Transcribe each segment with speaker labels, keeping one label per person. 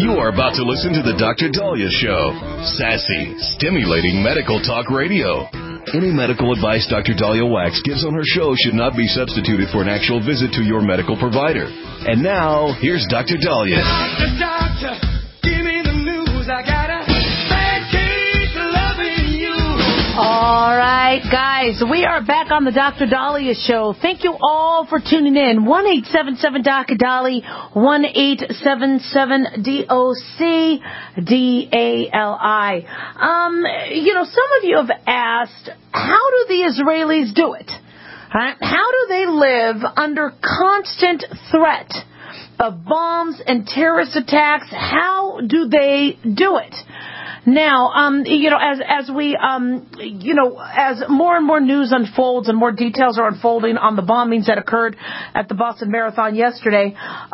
Speaker 1: You are about to listen to the Dr. Daliah Show. Sassy, stimulating medical talk radio. Any medical advice Dr. Daliah Wax gives on her show should not be substituted for an actual visit to your medical provider. And now, here's Dr. Daliah.
Speaker 2: Doctor, give me the news. I got a bad case of loving you.
Speaker 3: All right, guys, we are back on the Dr. Daliah Show. Thank you all for tuning in. 1-877-Dr. 1-877-DOC-DALI. Some of you have asked, how do the Israelis do it? How do they live under constant threat of bombs and terrorist attacks? How do they do it? Now, as more and more news unfolds and more details are unfolding on the bombings that occurred at the Boston Marathon yesterday,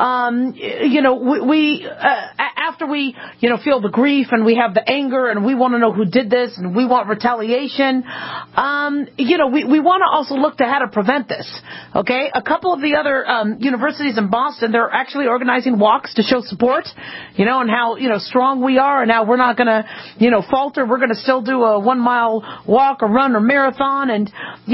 Speaker 3: after we feel the grief and we have the anger and we want to know who did this and we want retaliation, we want to also look to how to prevent this. Okay, a couple of the other universities in Boston, they're actually organizing walks to show support, and how strong we are and how we're not going to falter. We're going to still do a 1 mile walk or run or marathon, and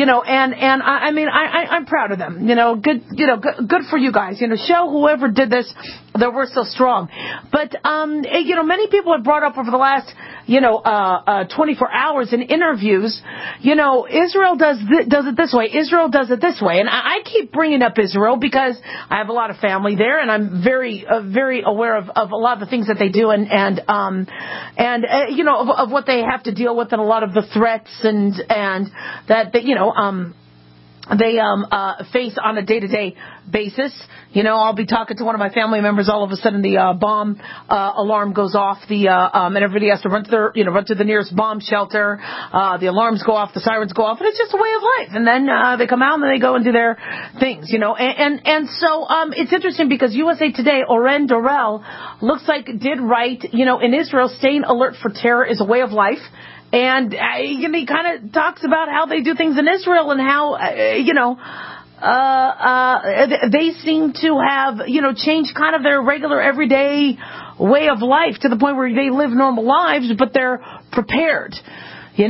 Speaker 3: I'm proud of them. Good for you guys. Show whoever did this that we're so strong. But many people have brought up over the last 24 hours in interviews, Israel does it this way. Israel does it this way. And I keep bringing up Israel because I have a lot of family there, and I'm very, very aware of a lot of the things that they do and what they have to deal with and a lot of the threats and that they face on a day-to-day basis. I'll be talking to one of my family members. All of a sudden, the bomb alarm goes off. And everybody has to run to the nearest bomb shelter. The alarms go off, the sirens go off, and it's just a way of life. And then they come out and they go and do their things. So it's interesting because USA Today, Oren Dorel, looks like did write. In Israel, staying alert for terror is a way of life. And he kind of talks about how they do things in Israel and how, they seem to have, changed kind of their regular everyday way of life to the point where they live normal lives, but they're prepared. As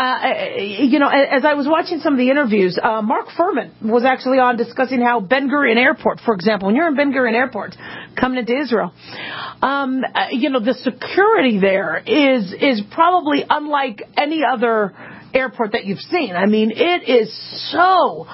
Speaker 3: I was watching some of the interviews, Mark Furman was actually on discussing how Ben Gurion Airport, for example, when you're in Ben Gurion Airport coming into Israel, the security there is probably unlike any other airport that you've seen. I mean, it is so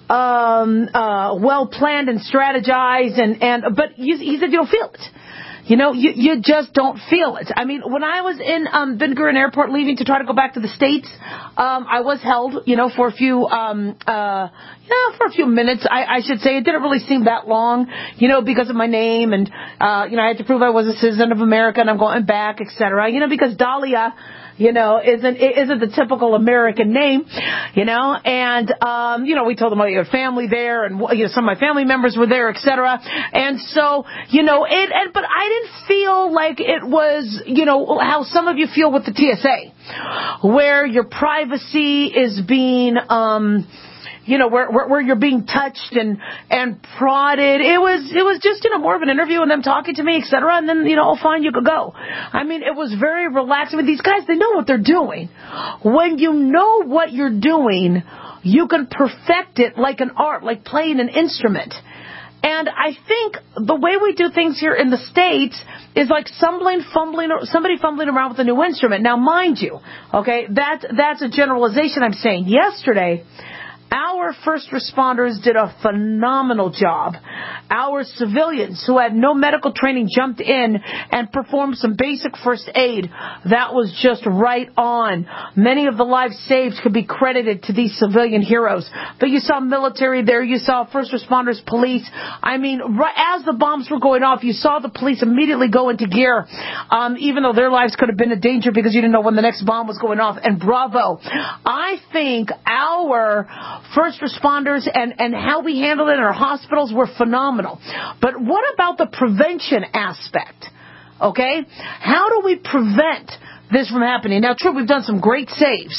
Speaker 3: well planned and strategized, but he said you don't feel it. You just don't feel it. I mean, when I was in Ben Gurion Airport leaving to try to go back to the States, I was held, for a few minutes, I should say. It didn't really seem that long, because of my name and, I had to prove I was a citizen of America and I'm going back, etc. Because Daliah, isn't the typical American name, and, we told them, your family there and, some of my family members were there, etc. And so, but I didn't feel like it was, how some of you feel with the TSA, where your privacy is being, where you're being touched and prodded. It was just, more of an interview and them talking to me, etc. And then, fine, you could go. I mean, it was very relaxing. These guys, they know what they're doing. When you know what you're doing, you can perfect it like an art, like playing an instrument. And I think the way we do things here in the States is like somebody fumbling around with a new instrument. Now, mind you, okay, that's a generalization I'm saying. Yesterday, our first responders did a phenomenal job. Our civilians who had no medical training jumped in and performed some basic first aid. That was just right on. Many of the lives saved could be credited to these civilian heroes. But you saw military there. You saw first responders, police. I mean, right as the bombs were going off, you saw the police immediately go into gear, even though their lives could have been in danger because you didn't know when the next bomb was going off. And bravo. I think our first responders and how we handled it in our hospitals were phenomenal. But what about the prevention aspect? Okay? How do we prevent this from happening? Now, true, we've done some great saves.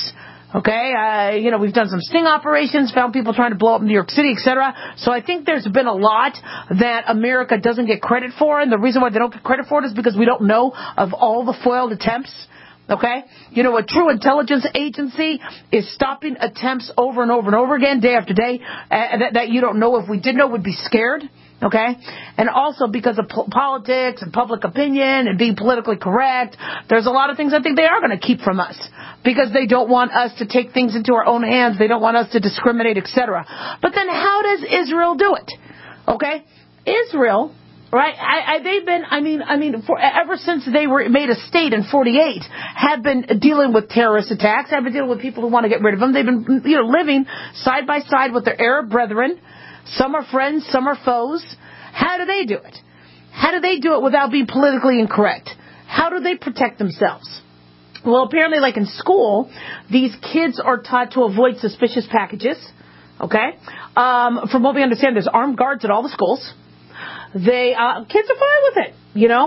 Speaker 3: Okay, we've done some sting operations, found people trying to blow up New York City, etc. So I think there's been a lot that America doesn't get credit for, and the reason why they don't get credit for it is because we don't know of all the foiled attempts. Okay? A true intelligence agency is stopping attempts over and over and over again, day after day, that you don't know. If we did know, we'd be scared. Okay? And also because of politics and public opinion and being politically correct, there's a lot of things I think they are going to keep from us because they don't want us to take things into our own hands. They don't want us to discriminate, etc. But then how does Israel do it? Okay? Israel, right? They've been, ever since they were made a state in 48, have been dealing with terrorist attacks, have been dealing with people who want to get rid of them. They've been, living side by side with their Arab brethren. Some are friends, some are foes. How do they do it? How do they do it without being politically incorrect? How do they protect themselves? Well, apparently, like in school, these kids are taught to avoid suspicious packages. Okay? From what we understand, there's armed guards at all the schools. Kids are fine with it.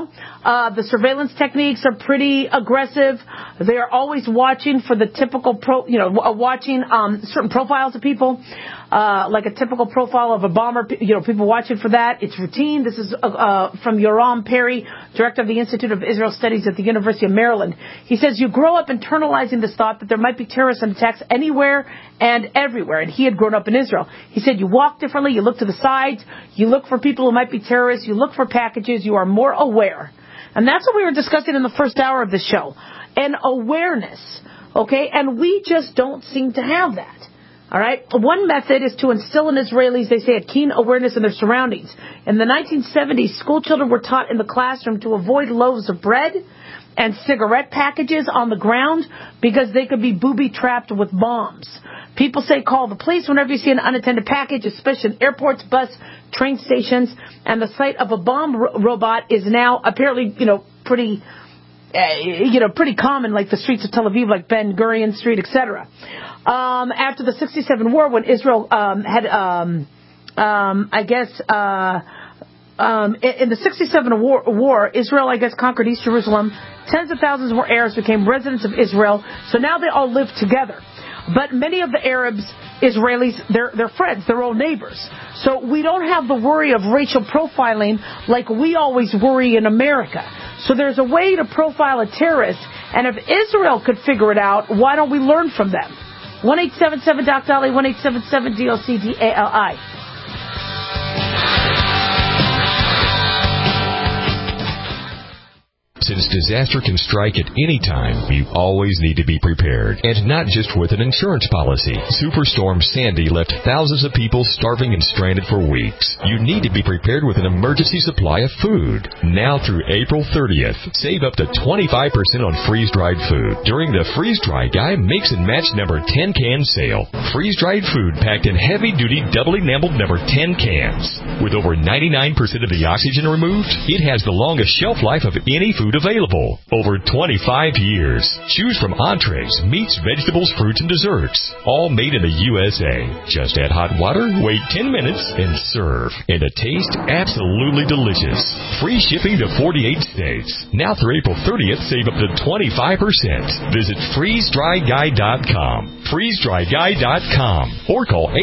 Speaker 3: The surveillance techniques are pretty aggressive. They are always watching for the typical watching certain profiles of people, like a typical profile of a bomber. People watching for that. It's routine. This is from Yoram Perry, director of the Institute of Israel Studies at the University of Maryland. He says you grow up internalizing this thought that there might be terrorist attacks anywhere and everywhere. And he had grown up in Israel. He said you walk differently. You look to the sides. You look for people who might be terrorists. You look for packages. You are more aware. And that's what we were discussing in the first hour of the show. An awareness. Okay? And we just don't seem to have that. All right? One method is to instill in Israelis, they say, a keen awareness in their surroundings. In the 1970s, school children were taught in the classroom to avoid loaves of bread and cigarette packages on the ground because they could be booby-trapped with bombs. People say call the police whenever you see an unattended package, especially in airports, bus, train stations, and the sight of a bomb robot is now apparently, pretty common, like the streets of Tel Aviv, like Ben Gurion Street, etc. After the 1967 war, when Israel had, in the 1967 war, Israel, conquered East Jerusalem. Tens of thousands more Arabs became residents of Israel. So now they all live together. But many of the Arabs, Israelis, they're friends, they're old neighbors. So we don't have the worry of racial profiling like we always worry in America. So there's a way to profile a terrorist, and if Israel could figure it out, why don't we learn from them? 1-877-DOC-DALI, 1-877-DOC-DALI.
Speaker 4: Since disaster can strike at any time, you always need to be prepared. And not just with an insurance policy. Superstorm Sandy left thousands of people starving and stranded for weeks. You need to be prepared with an emergency supply of food. Now through April 30th, save up to 25% on freeze-dried food during the Freeze-Dry Guy Mix and Match number 10 can sale. Freeze-dried food packed in heavy-duty double-enameled number 10 cans. With over 99% of the oxygen removed, it has the longest shelf life of any food available. Over 25 years. Choose from entrees, meats, vegetables, fruits, and desserts. All made in the USA. Just add hot water, wait 10 minutes, and serve. And a taste absolutely delicious. Free shipping to 48 states. Now through April 30th, save up to 25%. Visit freezedryguy.com. freezedryguy.com. Or call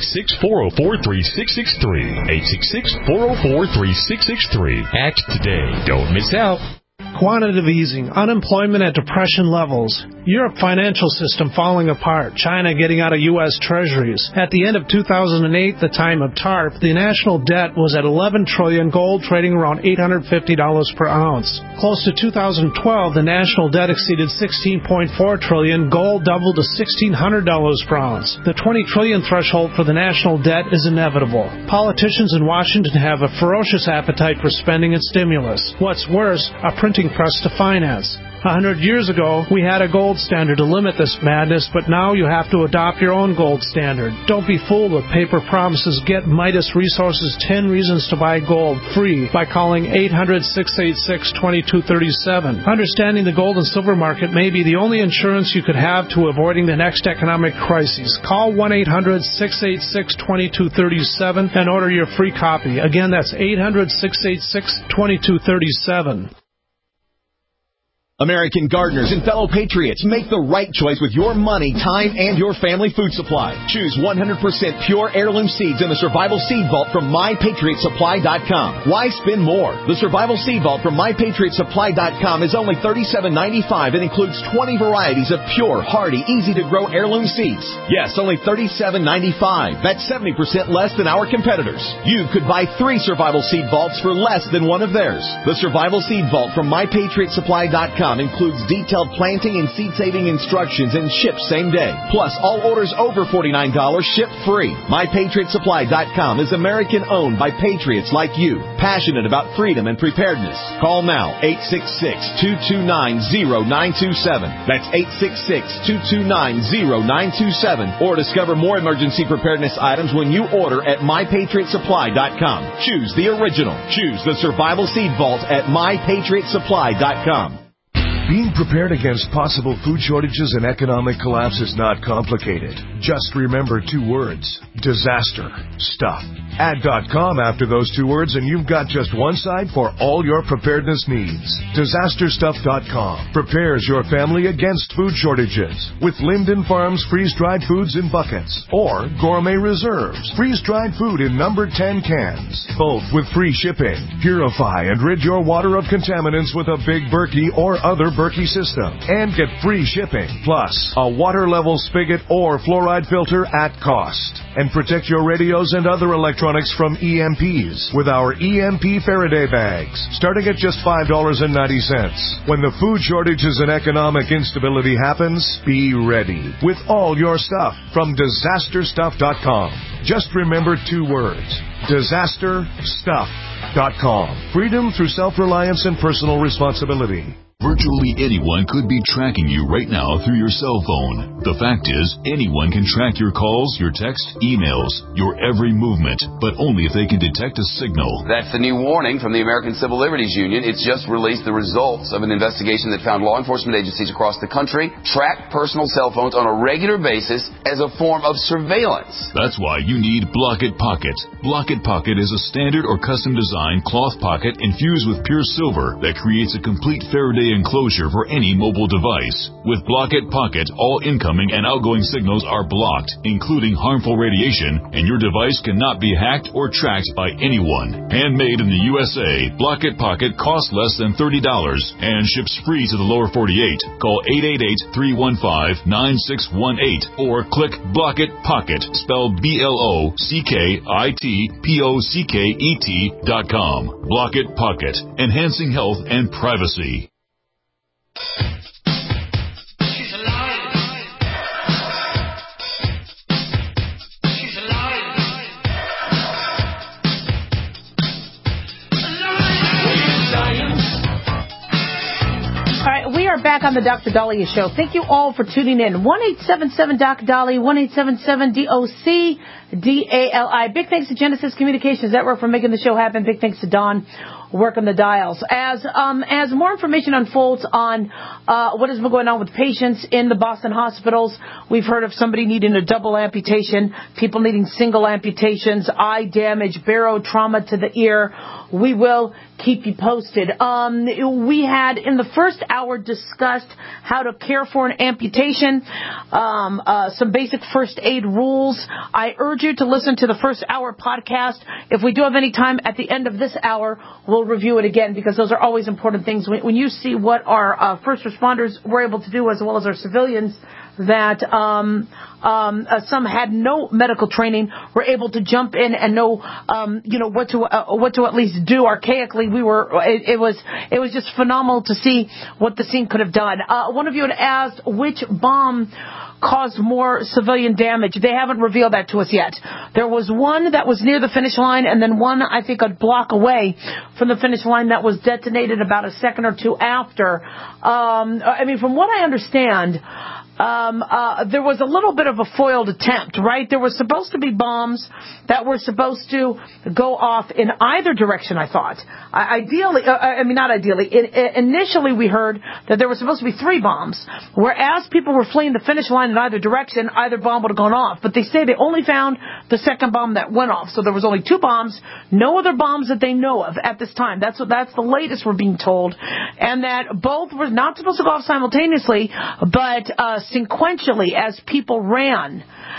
Speaker 4: 866-404-3663. 866-404-3663. Act today. Don't miss out.
Speaker 5: Quantitative easing, unemployment at depression levels, Europe financial system falling apart, China getting out of U.S. treasuries. At the end of 2008, the time of TARP, the national debt was at $11 trillion, gold trading around $850 per ounce. Close to 2012, the national debt exceeded $16.4 trillion, gold doubled to $1,600 per ounce. The $20 trillion threshold for the national debt is inevitable. Politicians in Washington have a ferocious appetite for spending and stimulus. What's worse, a printing press to finance. 100 years ago, we had a gold standard to limit this madness, but now you have to adopt your own gold standard. Don't be fooled with paper promises. Get Midas Resources 10 Reasons to Buy Gold free by calling 800-686-2237. Understanding the gold and silver market may be the only insurance you could have to avoiding the next economic crisis. Call 1-800-686-2237 and order your free copy. Again, that's 800-686-2237.
Speaker 6: American gardeners and fellow patriots, make the right choice with your money, time, and your family food supply. Choose 100% pure heirloom seeds in the Survival Seed Vault from MyPatriotSupply.com. Why spend more? The Survival Seed Vault from MyPatriotSupply.com is only $37.95 and includes 20 varieties of pure, hardy, easy-to-grow heirloom seeds. Yes, only $37.95. That's 70% less than our competitors. You could buy 3 Survival Seed Vaults for less than one of theirs. The Survival Seed Vault from MyPatriotSupply.com includes detailed planting and seed-saving instructions and ships same day. Plus, all orders over $49 ship free. MyPatriotSupply.com is American-owned by patriots like you, passionate about freedom and preparedness. Call now, 866-229-0927. That's 866-229-0927. Or discover more emergency preparedness items when you order at MyPatriotSupply.com. Choose the original. Choose the Survival Seed Vault at MyPatriotSupply.com.
Speaker 7: Being prepared against possible food shortages and economic collapse is not complicated. Just remember 2 words: disaster stuff. Add .com after those 2 words and you've got just one site for all your preparedness needs. DisasterStuff.com prepares your family against food shortages with Linden Farms freeze-dried foods in buckets or Gourmet Reserves freeze-dried food in numbered 10 cans, both with free shipping. Purify and rid your water of contaminants with a Big Berkey or other Berkey system and get free shipping, plus a water level spigot or fluoride filter at cost. And protect your radios and other electronics from EMPs with our EMP Faraday bags, starting at just $5.90. When the food shortages and economic instability happens, be ready with all your stuff from DisasterStuff.com. Just remember 2 words: DisasterStuff.com. Freedom through self-reliance and personal responsibility.
Speaker 1: Virtually anyone could be tracking you right now through your cell phone. The fact is, anyone can track your calls, your texts, emails, your every movement, but only if they can detect a signal.
Speaker 8: That's the new warning from the American Civil Liberties Union. It's just released the results of an investigation that found law enforcement agencies across the country track personal cell phones on a regular basis as a form of surveillance.
Speaker 1: That's why you need Block-It Pocket. Block-It Pocket is a standard or custom-designed cloth pocket infused with pure silver that creates a complete Faraday enclosure for any mobile device. With Block-It Pocket, all incoming and outgoing signals are blocked, including harmful radiation, and your device cannot be hacked or tracked by anyone. Handmade in the USA, Block-It Pocket costs less than $30 and ships free to the lower 48. Call 888-315-9618 or click Block-It Pocket, spelled BLOCKITPOCKET.com. Block-It Pocket, enhancing health and privacy.
Speaker 3: We are back on the Dr. Daliah Show. Thank you all for tuning in. 1-877-DOC-DALI, 1-877-DOC-DALI. Big thanks to Genesis Communications Network for making the show happen. Big thanks to Don working the dials. As more information unfolds on what has been going on with patients in the Boston hospitals, we've heard of somebody needing a double amputation, people needing single amputations, eye damage, barotrauma to the ear. We will keep you posted. We had in the first hour discussed how to care for an amputation, some basic first aid rules. I urge you to listen to the first hour podcast. If we do have any time at the end of this hour, we'll review it again, because those are always important things. When you see what our first responders were able to do, as well as our civilians, that some had no medical training, were able to jump in and know what to at least do. Archaically, it was just phenomenal to see what the scene could have done. One of you had asked which bomb caused more civilian damage. They haven't revealed that to us yet. There was one that was near the finish line, and then one, I think, a block away from the finish line that was detonated about a second or two after. From what I understand, there was a little bit of a foiled attempt, right? There were supposed to be bombs that were supposed to go off in either direction, I thought. Initially we heard that there were supposed to be 3 bombs, whereas people were fleeing the finish line in either direction, either bomb would have gone off. But they say they only found the second bomb that went off. So there was only 2 bombs, no other bombs that they know of at this time. That's the latest we're being told. And that both were not supposed to go off simultaneously, but sequentially as people ran.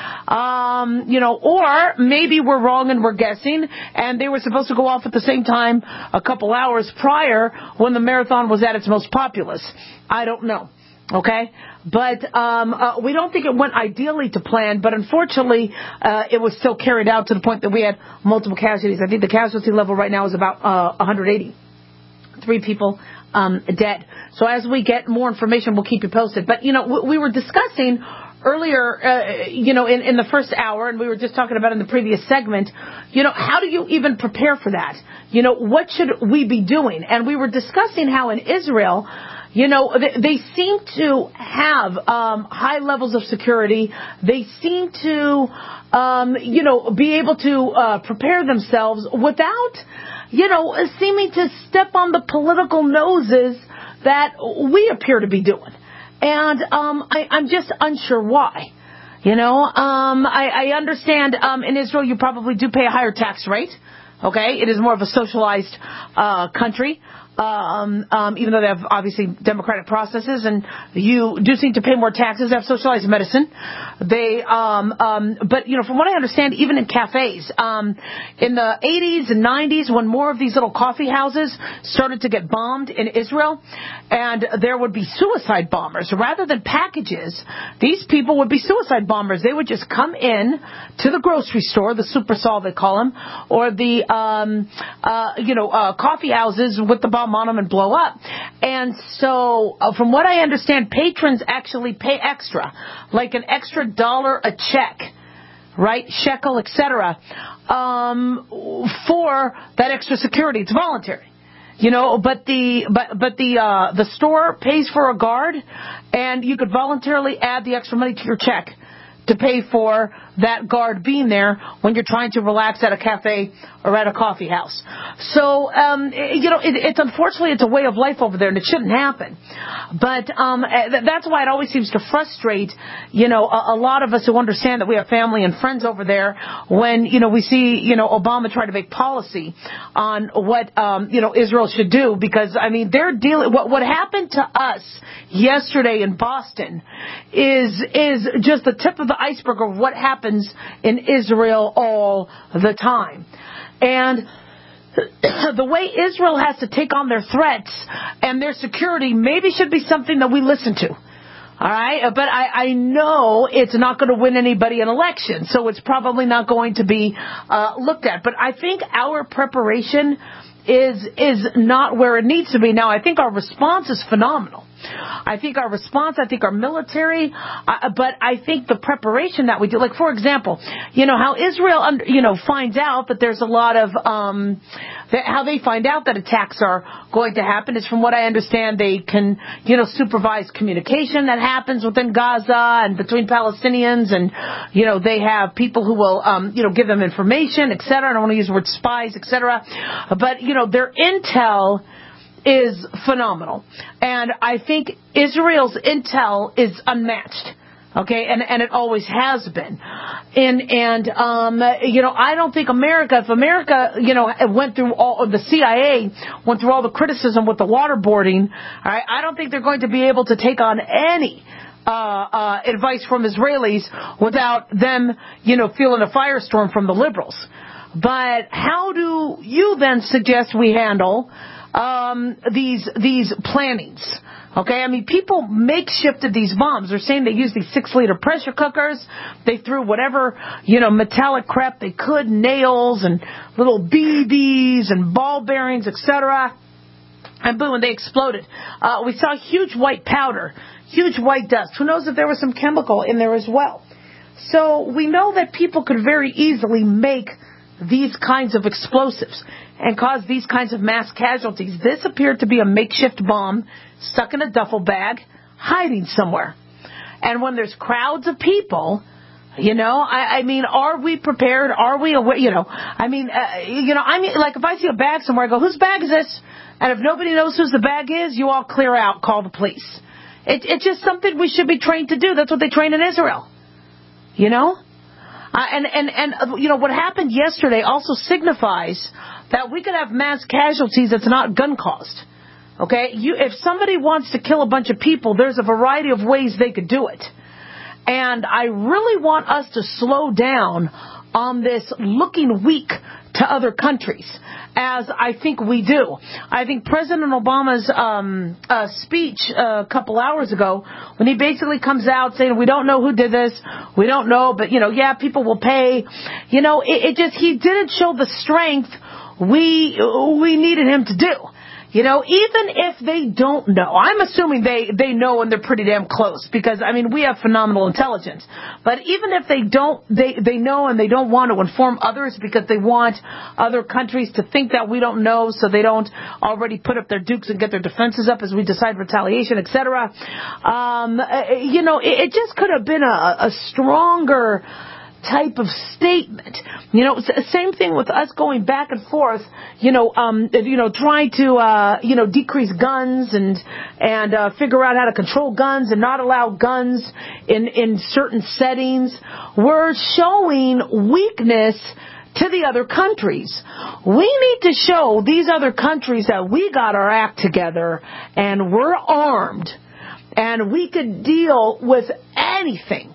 Speaker 3: Or maybe we're wrong and we're guessing, and they were supposed to go off at the same time a couple hours prior when the marathon was at its most populous. I don't know. Okay? But we don't think it went ideally to plan, but unfortunately it was still carried out to the point that we had multiple casualties. I think the casualty level right now is about 180. 3 people dead. So as we get more information, we'll keep you posted. But, we were discussing earlier, in the first hour, and we were just talking about in the previous segment, how do you even prepare for that? What should we be doing? And we were discussing how in Israel, they seem to have high levels of security. They seem to, be able to prepare themselves without, seeming to step on the political noses that we appear to be doing. And I'm just unsure why. I understand in Israel you probably do pay a higher tax rate. Okay, it is more of a socialized country. Even though they have obviously democratic processes, and you do seem to pay more taxes. They have socialized medicine. They, but from what I understand, even in cafes, in the 80s and 90s, when more of these little coffee houses started to get bombed in Israel, and there would be suicide bombers rather than packages. These people would be suicide bombers. They would just come in to the grocery store, the super Sol they call them, or the coffee houses with the bomb on them and blow up. And so, from what I understand, patrons actually pay extra, like an extra $1 a check, right, shekel, etc., for that extra security. It's voluntary, but the store pays for a guard, and you could voluntarily add the extra money to your check to pay for that guard being there when you're trying to relax at a cafe or at a coffee house. So, it's unfortunately it's a way of life over there, and it shouldn't happen. But that's why it always seems to frustrate, a lot of us who understand that we have family and friends over there when, we see, Obama try to make policy on what, Israel should do, because, they're dealing, what happened to us yesterday in Boston is just the tip of the iceberg of what happens in Israel all the time. And the way Israel has to take on their threats and their security maybe should be something that we listen to. All right? But I know it's not going to win anybody an election, so it's probably not going to be looked at. But I think our preparation is not where it needs to be. Now, I think our response is phenomenal. I think our military, but I think the preparation that we do, like, for example, how Israel, finds out that there's a lot of, how they find out that attacks are going to happen is, from what I understand, they can, supervise communication that happens within Gaza and between Palestinians, and, they have people who will, give them information, etc. I don't want to use the word spies, etc. But, their intel is phenomenal. And I think Israel's intel is unmatched. Okay, and it always has been. And I don't think if America, went through the CIA went through all the criticism with the waterboarding, all right, I don't think they're going to be able to take on any advice from Israelis without them, feeling a firestorm from the liberals. But how do you then suggest we handle these plannings? Okay, people makeshifted these bombs. They're saying they used these 6-liter pressure cookers. They threw whatever, metallic crap they could, nails and little BBs and ball bearings, etc. And boom, and they exploded. We saw huge white powder, huge white dust. Who knows if there was some chemical in there as well? So we know that people could very easily make these kinds of explosives and cause these kinds of mass casualties. This appeared to be a makeshift bomb stuck in a duffel bag, hiding somewhere. And when there's crowds of people, I mean, are we prepared? Are we aware? Like if I see a bag somewhere, I go, whose bag is this? And if nobody knows whose the bag is, you all clear out, call the police. It's just something we should be trained to do. That's what they train in Israel. What happened yesterday also signifies that we could have mass casualties that's not gun caused. Okay? If somebody wants to kill a bunch of people, there's a variety of ways they could do it. And I really want us to slow down on this looking weak to other countries, as I think we do. I think President Obama's speech a couple hours ago, when he basically comes out saying, we don't know who did this, we don't know, but, people will pay. He didn't show the strength we needed him to do. Even if they don't know, I'm assuming they know and they're pretty damn close because, we have phenomenal intelligence. But even if they don't, they know and they don't want to inform others because they want other countries to think that we don't know so they don't already put up their dukes and get their defenses up as we decide retaliation, etc. It just could have been a stronger type of statement. Same thing with us going back and forth, trying to, decrease guns and figure out how to control guns and not allow guns in certain settings. We're showing weakness to the other countries. We need to show these other countries that we got our act together and we're armed and we could deal with anything.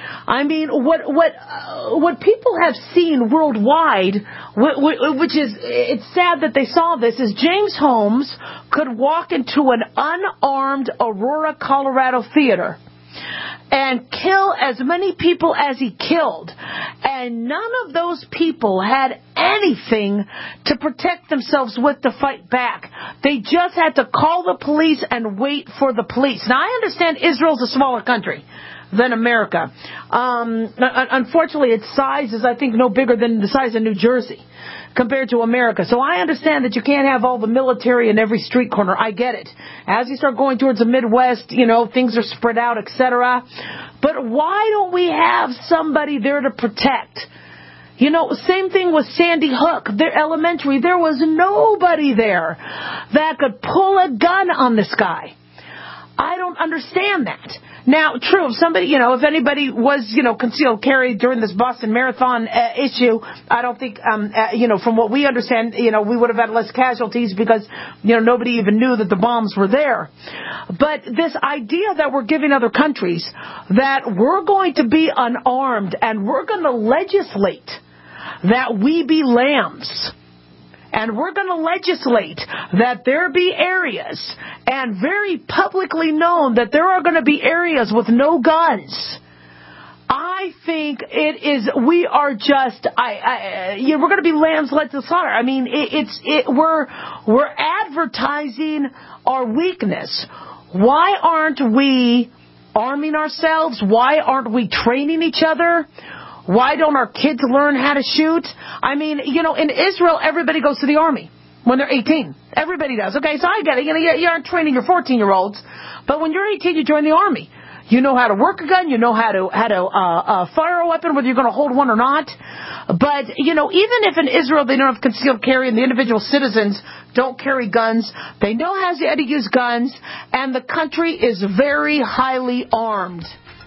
Speaker 3: What people have seen worldwide, which is, it's sad that they saw this, is James Holmes could walk into an unarmed Aurora, Colorado theater and kill as many people as he killed. And none of those people had anything to protect themselves with to fight back. They just had to call the police and wait for the police. Now, I understand Israel's a smaller country than America. Unfortunately, its size is, I think, no bigger than the size of New Jersey compared to America. So I understand that you can't have all the military in every street corner. I get it. As you start going towards the Midwest, things are spread out, etc. But why don't we have somebody there to protect? Same thing with Sandy Hook. Their elementary, there was nobody there that could pull a gun on this guy. I don't understand that. Now, true, if anybody was, concealed carry during this Boston Marathon issue, I don't think, from what we understand, we would have had less casualties because, nobody even knew that the bombs were there. But this idea that we're giving other countries that we're going to be unarmed and we're going to legislate that we be lambs. And we're going to legislate that there be areas, and very publicly known that there are going to be areas with no guns. I think we are just, we're going to be lambs led to slaughter. We're advertising our weakness. Why aren't we arming ourselves? Why aren't we training each other? Why don't our kids learn how to shoot? In Israel, everybody goes to the army when they're 18. Everybody does. Okay, so I get it. You aren't training your 14-year-olds. But when you're 18, you join the army. You know how to work a gun. You know how to fire a weapon, whether you're going to hold one or not. But, even if in Israel they don't have concealed carry and the individual citizens don't carry guns, they know how to use guns, and the country is very highly armed.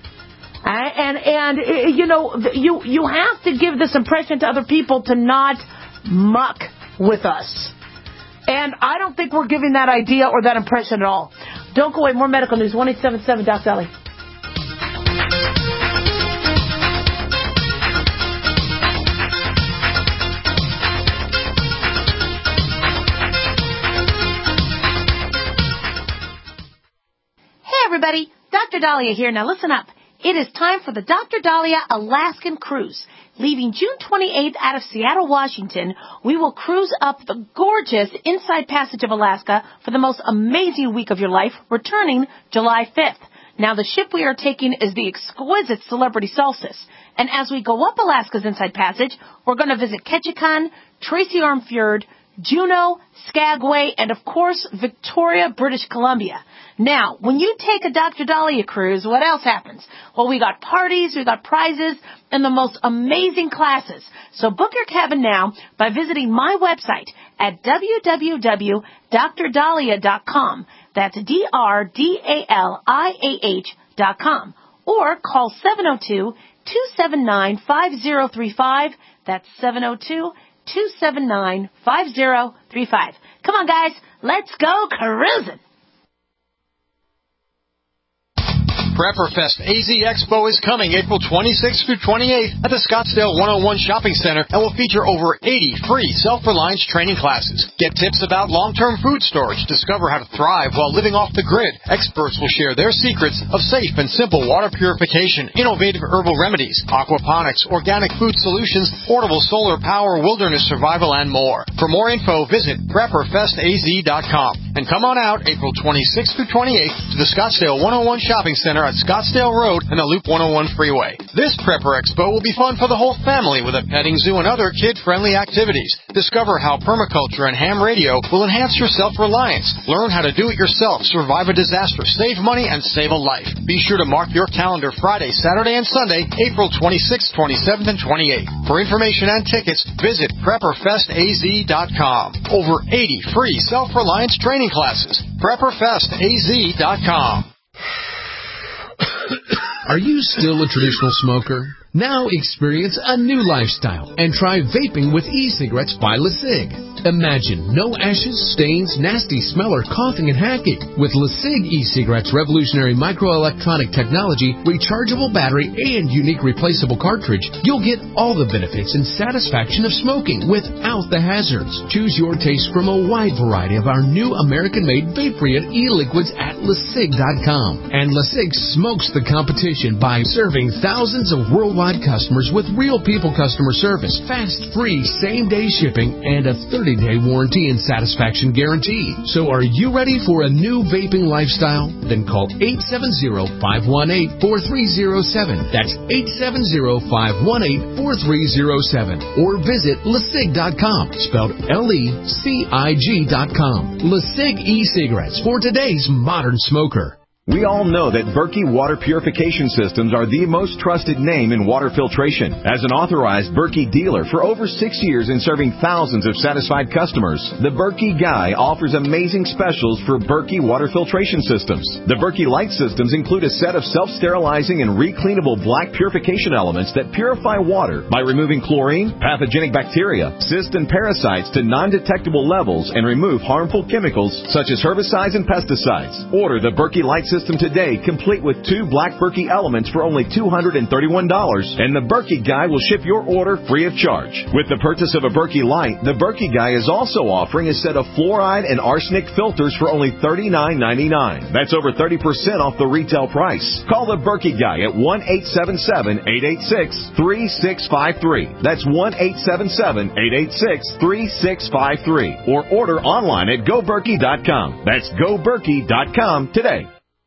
Speaker 3: You have to give this impression to other people to not muck with us. And I don't think we're giving that idea or that impression at all. Don't go away. More medical news. 1-877 Doc Sally.
Speaker 9: Hey everybody, Dr. Dahlia here. Now listen up. It is time for the Dr. Dahlia Alaskan Cruise. Leaving June 28th out of Seattle, Washington, we will cruise up the gorgeous Inside Passage of Alaska for the most amazing week of your life, returning July 5th. Now, the ship we are taking is the exquisite Celebrity Solstice. And as we go up Alaska's Inside Passage, we're going to visit Ketchikan, Tracy Arm Fjord, Juneau, Skagway, and of course, Victoria, British Columbia. Now, when you take a Dr. Dahlia cruise, what else happens? Well, we got parties, we got prizes, and the most amazing classes. So book your cabin now by visiting my website at www.drdahlia.com. That's DRDALIAH.com. Or call 702-279-5035. That's 702-279-5035. Come on, guys. Let's go cruising.
Speaker 10: PrepperFest AZ Expo is coming April 26th through 28th at the Scottsdale 101 Shopping Center and will feature over 80 free self-reliance training classes. Get tips about long-term food storage, discover how to thrive while living off the grid. Experts will share their secrets of safe and simple water purification, innovative herbal remedies, aquaponics, organic food solutions, portable solar power, wilderness survival, and more. For more info, visit PrepperFestAZ.com. And come on out April 26th through 28th to the Scottsdale 101 Shopping Center at Scottsdale Road and the Loop 101 Freeway. This Prepper Expo will be fun for the whole family with a petting zoo and other kid-friendly activities. Discover how permaculture and ham radio will enhance your self-reliance. Learn how to do it yourself, survive a disaster, save money, and save a life. Be sure to mark your calendar Friday, Saturday, and Sunday, April 26th, 27th, and 28th. For information and tickets, visit PrepperFestAZ.com. Over 80 free self-reliance training classes. PrepperFestAZ.com.
Speaker 11: Are you still a traditional smoker? Now experience a new lifestyle and try vaping with e-cigarettes by LeSig. Imagine no ashes, stains, nasty smell, or coughing and hacking. With LeSig e-cigarettes' revolutionary microelectronic technology, rechargeable battery, and unique replaceable cartridge, you'll get all the benefits and satisfaction of smoking without the hazards. Choose your taste from a wide variety of our new American-made vape-free e-liquids at LeSig.com. And LeSig smokes the competition by serving thousands of worldwide customers with real people customer service, fast, free, same-day shipping, and a 30-day warranty and satisfaction guarantee. So are you ready for a new vaping lifestyle? Then call 870-518-4307. That's 870-518-4307. Or visit LeSig.com, spelled LECIG.com. LeSig e-cigarettes for today's modern smoker.
Speaker 6: We all know that Berkey Water Purification Systems are the most trusted name in water filtration. As an authorized Berkey dealer for over 6 years and serving thousands of satisfied customers, the Berkey Guy offers amazing specials for Berkey Water Filtration Systems. The Berkey Light Systems include a set of self-sterilizing and recleanable black purification elements that purify water by removing chlorine, pathogenic bacteria, cysts, and parasites to non-detectable levels and remove harmful chemicals such as herbicides and pesticides. Order the Berkey Light System today, complete with 2 black Berkey elements for only $231, and the Berkey Guy will ship your order free of charge. With the purchase of a Berkey Light, the Berkey Guy is also offering a set of fluoride and arsenic filters for only $39.99. That's over 30% off the retail price. Call the Berkey Guy at 1-877-886-3653. That's 1-877-886-3653. Or order online at GoBerkey.com. That's GoBerkey.com today.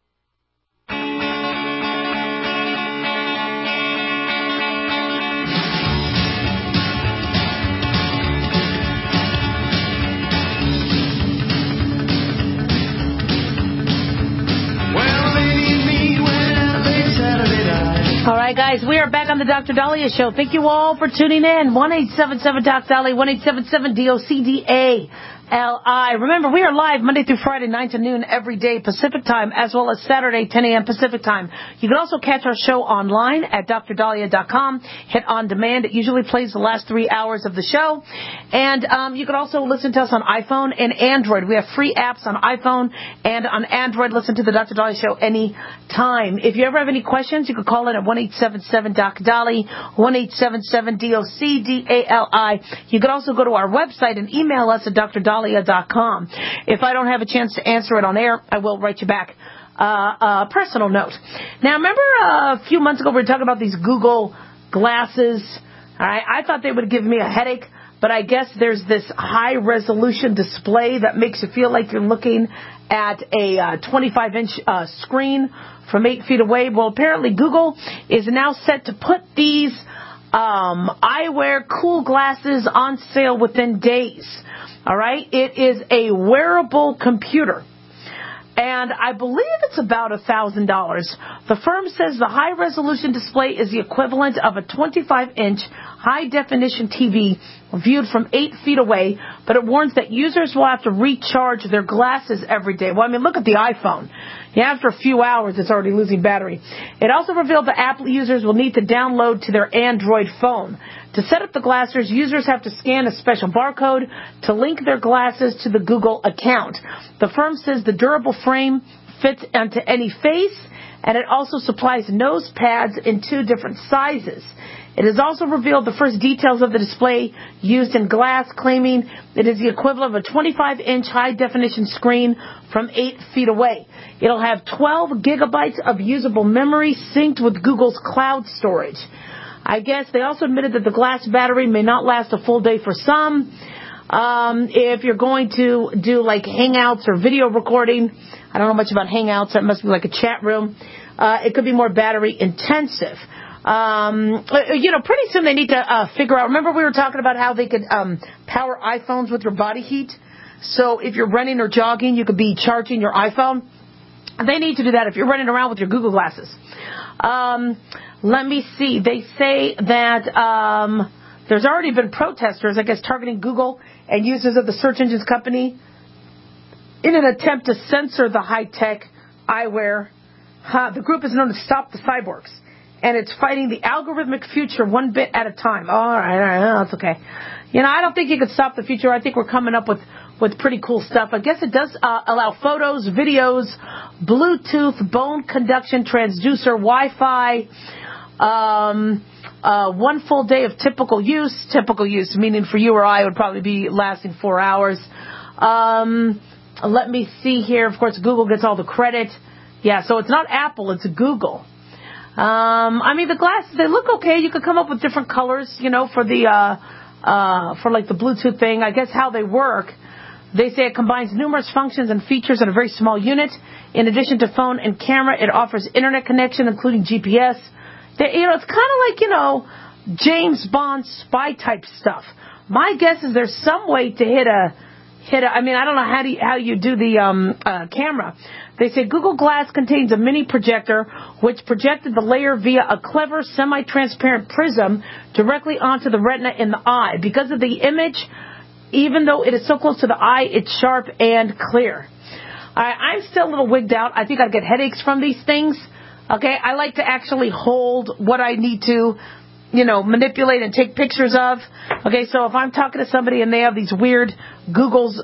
Speaker 3: All right, guys, we are back on the Dr. Dahlia Show. Thank you all for tuning in. 1-877-DOC-DALI, 1-877-DOCDA. L-I. Remember, we are live Monday through Friday, 9 to noon every day Pacific time, as well as Saturday, 10 a.m. Pacific time. You can also catch our show online at drdahlia.com. Hit on demand. It usually plays the last 3 hours of the show. And you can also listen to us on iPhone and Android. We have free apps on iPhone and on Android. Listen to the Dr. Dahlia Show any time. If you ever have any questions, you can call in at 1-877-DOC-DALI, 1-877-DOC-DALI. You can also go to our website and email us at drdahlia.com. If I don't have a chance to answer it on air, I will write you back a personal note. Now, remember a few months ago we were talking about these Google glasses? All right, I thought they would give me a headache, but I guess there's this high-resolution display that makes you feel like you're looking at a 25-inch screen from 8 feet away. Well, apparently Google is now set to put these eyewear, cool glasses on sale within days. All right? It is a wearable computer. And I believe it's about $1,000. The firm says the high-resolution display is the equivalent of a 25-inch high-definition TV viewed from 8 feet away, but it warns that users will have to recharge their glasses every day. Well, I mean, look at the iPhone. Yeah, after a few hours, it's already losing battery. It also revealed that Apple users will need to download to their Android phone. To set up the glasses, users have to scan a special barcode to link their glasses to the Google account. The firm says the durable frame fits onto any face, and it also supplies nose pads in 2 different sizes. It has also revealed the first details of the display used in glass, claiming it is the equivalent of a 25-inch high-definition screen from 8 feet away. It'll have 12 gigabytes of usable memory synced with Google's cloud storage. I guess they also admitted that the glass battery may not last a full day for some. If you're going to do like Hangouts or video recording, I don't know much about Hangouts. That must be like a chat room. It could be more battery intensive. Pretty soon they need to figure out. Remember we were talking about how they could power iPhones with your body heat? So if you're running or jogging, you could be charging your iPhone. They need to do that if you're running around with your Google glasses. Let me see. They say that there's already been protesters, I guess, targeting Google and users of the search engines company in an attempt to censor the high-tech eyewear. The group is known as Stop the Cyborgs, and it's fighting the algorithmic future one bit at a time. All right, that's okay. I don't think you could stop the future. I think we're coming up with pretty cool stuff. I guess it does allow photos, videos, Bluetooth, bone conduction, transducer, Wi-Fi, 1 full day of typical use, meaning for you or I, it would probably be lasting 4 hours. Let me see here. Of course, Google gets all the credit. Yeah, so it's not Apple, it's Google. The glasses, they look okay. You could come up with different colors, for the, for like the Bluetooth thing. I guess how they work. They say it combines numerous functions and features in a very small unit. In addition to phone and camera, it offers internet connection, including GPS. It's kind of like, James Bond spy type stuff. My guess is there's some way to hit a, I don't know how you do the camera. They say Google Glass contains a mini projector which projected the layer via a clever semi-transparent prism directly onto the retina in the eye. Because of the image, even though it is so close to the eye, it's sharp and clear. I'm still a little wigged out. I think I'd get headaches from these things. Okay, I like to actually hold what I need to, manipulate and take pictures of. Okay, so if I'm talking to somebody and they have these weird Google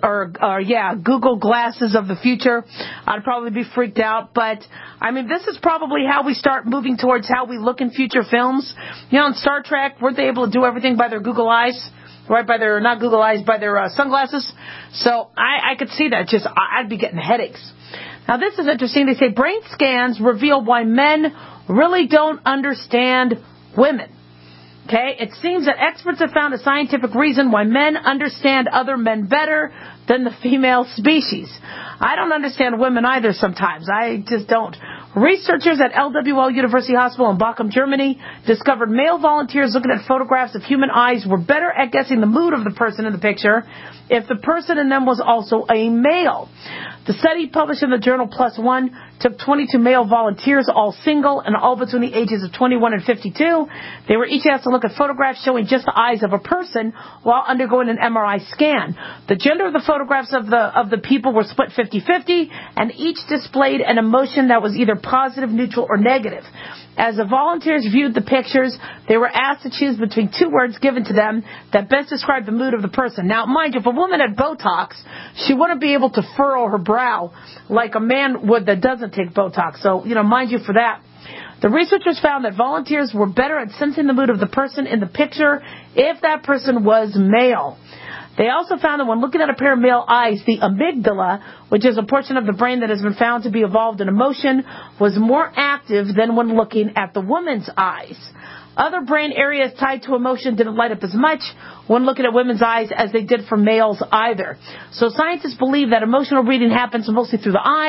Speaker 3: glasses of the future, I'd probably be freaked out. But, this is probably how we start moving towards how we look in future films. In Star Trek, weren't they able to do everything by their Google eyes? Right, by their, not Google eyes, by their sunglasses. So I could see that. I'd be getting headaches. Now, this is interesting. They say brain scans reveal why men really don't understand women. Okay, it seems that experts have found a scientific reason why men understand other men better than the female species. I don't understand women either sometimes. I just don't. Researchers at LWL University Hospital in Bochum, Germany, discovered male volunteers looking at photographs of human eyes were better at guessing the mood of the person in the picture if the person in them was also a male. The study, published in the journal PLOS ONE, took 22 male volunteers, all single and all between the ages of 21 and 52. They were each asked to look at photographs showing just the eyes of a person while undergoing an MRI scan. The gender of the photographs of the people were split 50-50, and each displayed an emotion that was either positive, neutral, or negative. As the volunteers viewed the pictures, they were asked to choose between 2 words given to them that best describe the mood of the person. Now, mind you, if a woman had Botox, she wouldn't be able to furrow her brow like a man would that doesn't take Botox. So, mind you for that. The researchers found that volunteers were better at sensing the mood of the person in the picture if that person was male. They also found that when looking at a pair of male eyes, the amygdala, which is a portion of the brain that has been found to be involved in emotion, was more active than when looking at the woman's eyes. Other brain areas tied to emotion didn't light up as much when looking at women's eyes as they did for males either. So scientists believe that emotional reading happens mostly through the eyes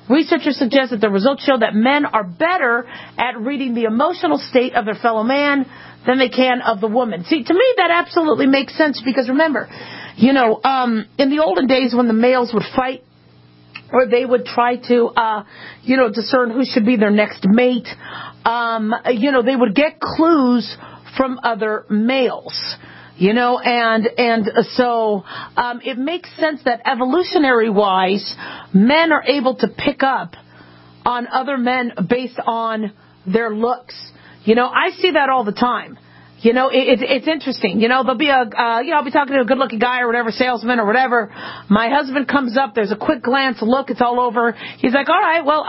Speaker 3: Researchers suggest that the results show that men are better at reading the emotional state of their fellow man than they can of the woman. See, to me, that absolutely makes sense because remember, in the olden days when the males would fight, or they would try to, discern who should be their next mate, they would get clues from other males. So it makes sense that evolutionary-wise, men are able to pick up on other men based on their looks. I see that all the time. It's interesting. There'll be I'll be talking to a good-looking guy or whatever, salesman or whatever. My husband comes up. There's a quick glance, look. It's all over. He's like, all right, well,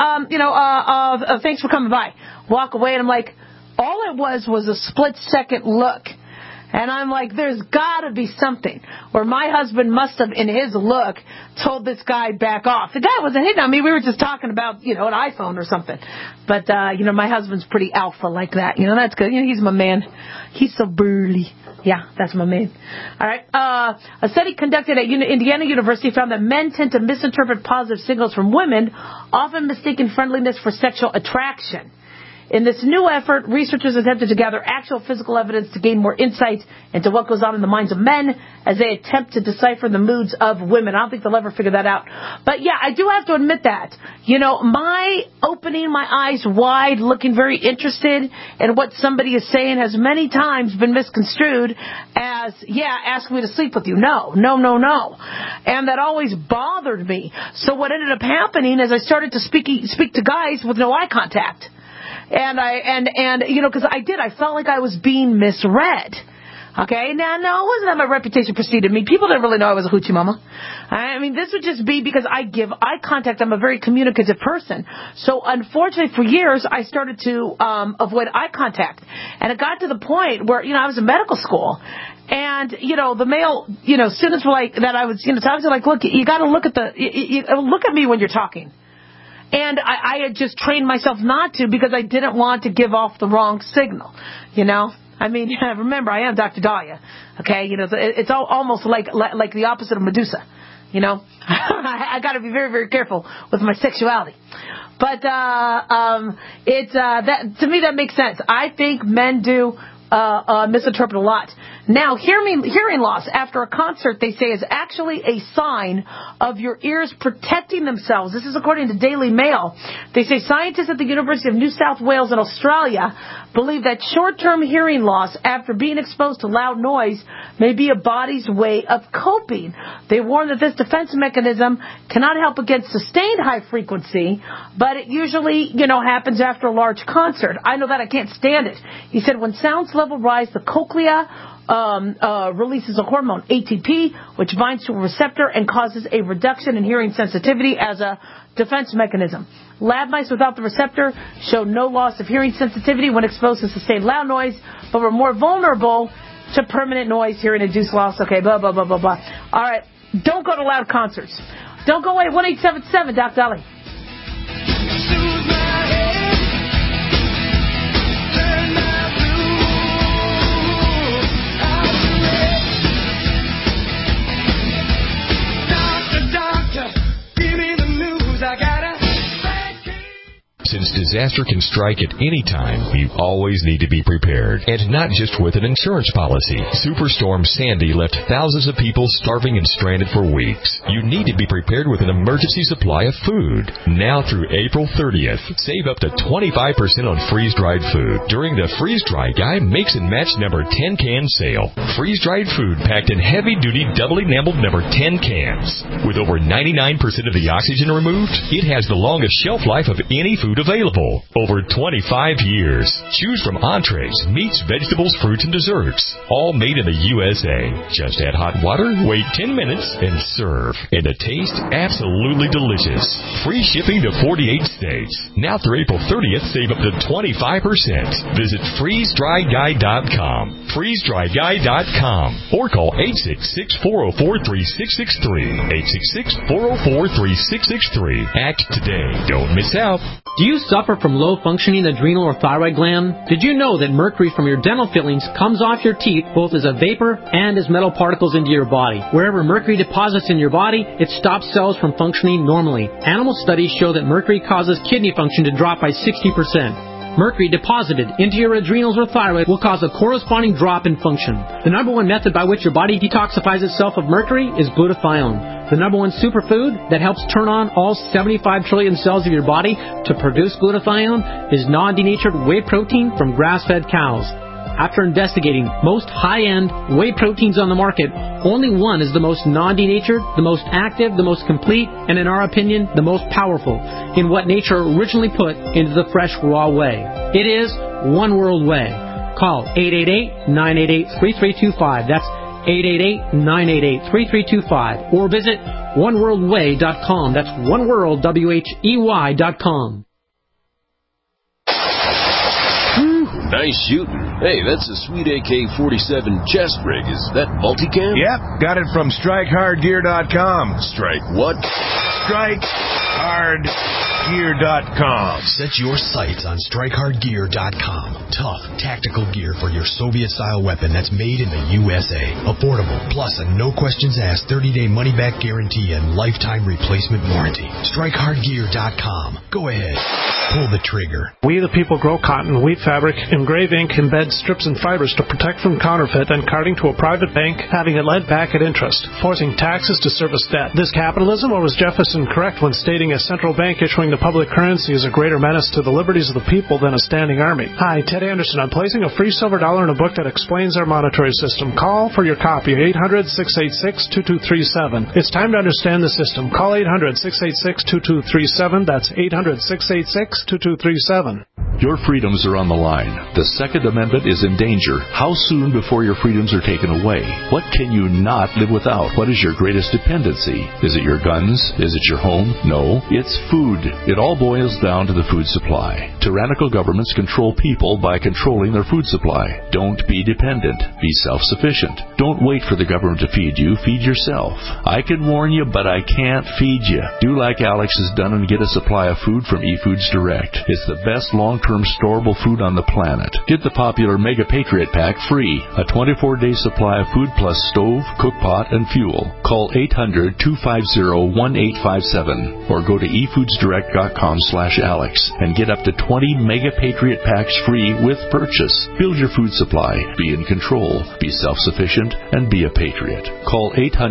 Speaker 3: thanks for coming by. Walk away, and I'm like, all it was a split-second look. And I'm like, there's got to be something where my husband must have, in his look, told this guy back off. The guy wasn't hitting on me. We were just talking about, an iPhone or something. But, my husband's pretty alpha like that. That's good. He's my man. He's so burly. Yeah, that's my man. All right. A study conducted at Indiana University found that men tend to misinterpret positive signals from women, often mistaking friendliness for sexual attraction. In this new effort, researchers attempted to gather actual physical evidence to gain more insight into what goes on in the minds of men as they attempt to decipher the moods of women. I don't think they'll ever figure that out. But yeah, I do have to admit that. My opening my eyes wide, looking very interested in what somebody is saying has many times been misconstrued as, ask me to sleep with you. No. And that always bothered me. So what ended up happening is I started to speak to guys with no eye contact. And because I felt like I was being misread. Okay, now, no, it wasn't that my reputation preceded me. People didn't really know I was a hoochie mama. I mean, this would just be because I give eye contact. I'm a very communicative person. So, unfortunately, for years, I started to avoid eye contact. And it got to the point where, I was in medical school. And, the male, students were like, that I was, talking to, like, look, you got to look at look at me when you're talking. And I had just trained myself not to because I didn't want to give off the wrong signal, I mean, remember, I am Dr. Dahlia, okay? It's almost like the opposite of Medusa, I got to be very, very careful with my sexuality. But that to me that makes sense. I think men do misinterpret a lot. Now, hearing loss after a concert, they say, is actually a sign of your ears protecting themselves. This is according to Daily Mail. They say scientists at the University of New South Wales in Australia believe that short-term hearing loss after being exposed to loud noise may be a body's way of coping. They warn that this defense mechanism cannot help against sustained high frequency, but it usually, happens after a large concert. I know that. I can't stand it. He said when sounds level rise, the cochlea releases a hormone, ATP, which binds to a receptor and causes a reduction in hearing sensitivity as a defense mechanism. Lab mice without the receptor showed no loss of hearing sensitivity when exposed to sustained loud noise, but were more vulnerable to permanent noise, hearing-induced loss. Okay, blah, blah, blah, blah, blah. All right, don't go to loud concerts. Don't go away. 1-877 Doc Dolly.
Speaker 4: Since disaster can strike at any time, you always need to be prepared. And not just with an insurance policy. Superstorm Sandy left thousands of people starving and stranded for weeks. You need to be prepared with an emergency supply of food. Now through April 30th, save up to 25% on freeze-dried food during the Freeze-Dry Guy Mix and Match number 10 can sale. Freeze-dried food packed in heavy-duty double-enameled number 10 cans. With over 99% of the oxygen removed, it has the longest shelf life of any food available. Over 25 years. Choose from entrees, meats, vegetables, fruits, and desserts. All made in the USA. Just add hot water, wait 10 minutes, and serve. And the taste, absolutely delicious. Free shipping to 48 states. Now through April 30th, save up to 25%. Visit freezedryguy.com. freezedryguy.com. Or call 866-404-3663. 866-404-3663. Act today. Don't miss out.
Speaker 12: Do you you suffer from low-functioning adrenal or thyroid gland? Did you know that mercury from your dental fillings comes off your teeth both as a vapor and as metal particles into your body? Wherever mercury deposits in your body, it stops cells from functioning normally. Animal studies show that mercury causes kidney function to drop by 60%. Mercury deposited into your adrenals or thyroid will cause a corresponding drop in function. The number one method by which your body detoxifies itself of mercury is glutathione. The number one superfood that helps turn on all 75 trillion cells of your body to produce glutathione is non-denatured whey protein from grass-fed cows. After investigating most high-end whey proteins on the market, only one is the most non-denatured, the most active, the most complete, and in our opinion, the most powerful in what nature originally put into the fresh raw whey. It is One World Whey. Call 888-988-3325. That's 888-988-3325. Or visit oneworldwhey.com. That's oneworld.com.
Speaker 13: Nice shooting. Hey, that's a sweet AK-47 chest rig. Is that multicam?
Speaker 7: Yep, got it from StrikeHardGear.com.
Speaker 13: Strike what?
Speaker 7: StrikeHardGear.com.
Speaker 14: Set your sights on StrikeHardGear.com. Tough, tactical gear for your Soviet-style weapon that's made in the USA. Affordable, plus a no-questions-asked 30-day money-back guarantee and lifetime replacement warranty. StrikeHardGear.com. Go ahead. Pull the trigger.
Speaker 5: We the people grow cotton, wheat fabric, engrave ink, embed strips and fibers to protect from counterfeit and carting to a private bank, having it lent back at interest, forcing taxes to service debt. This capitalism, or was Jefferson correct when stating a central bank issuing the public currency is a greater menace to the liberties of the people than a standing army? Hi, Ted Anderson. I'm placing a free silver dollar in a book that explains our monetary system. Call for your copy, 800-686-2237. It's time to understand the system. Call 800-686-2237. That's 800-686-2237.
Speaker 15: Your freedoms are on the line. The Second Amendment is in danger. How soon before your freedoms are taken away? What can you not live without? What is your greatest dependency? Is it your guns? Is it your home? No, it's food. It all boils down to the food supply. Tyrannical governments control people by controlling their food supply. Don't be dependent. Be self-sufficient. Don't wait for the government to feed you. Feed yourself. I can warn you, but I can't feed you. Do like Alex has done and get a supply of food from eFoods Direct. It's the best long-term storable food on the planet. Get the popular Mega Patriot Pack free. A 24-day supply of food plus stove, cook pot, and fuel. Call 800-250-1857 or go to efoodsdirect.com/Alex and get up to 20 Mega Patriot Packs free with purchase. Build your food supply. Be in control. Be self-sufficient and be a patriot. Call